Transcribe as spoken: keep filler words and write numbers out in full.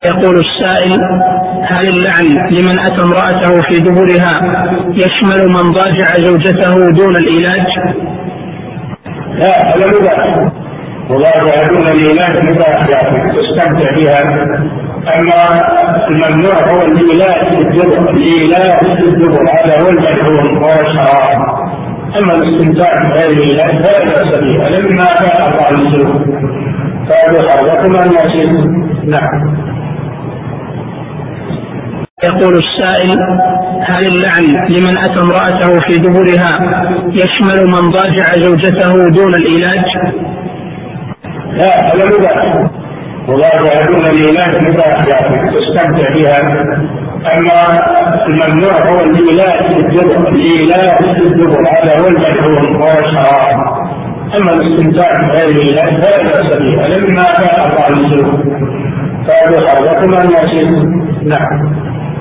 يقول السائل: هل اللعن لمن أتى امرأته في دبرها يشمل من ضاجع زوجته دون العلاج؟ لا، هذا مباح، مضاجعة دون العلاج مباح تستمتع بها. أما الممنوع هو العلاج بالدبر، العلاج بالدبر هذا هو المكروه وهو الحرام. أما الاستمتاع بغير العلاج فلا بأس به، لما جاء الله الزوج فهذا حرام الناس. نعم. يقول السائل: هل اللعن لمن أتى امرأته في دبرها يشمل من ضاجع زوجته دون العلاج؟ لا، هذا مباح، مضاجعة دون العلاج مباح تستمتع بها. أما الممنوع هو العلاج بالدبر، العلاج بالدبر هذا هو المكروه وهو الحرام. أما الاستمتاع بغير العلاج فلا بأس به، لما جاء الله الزوج فهذا حرام الناس. نعم.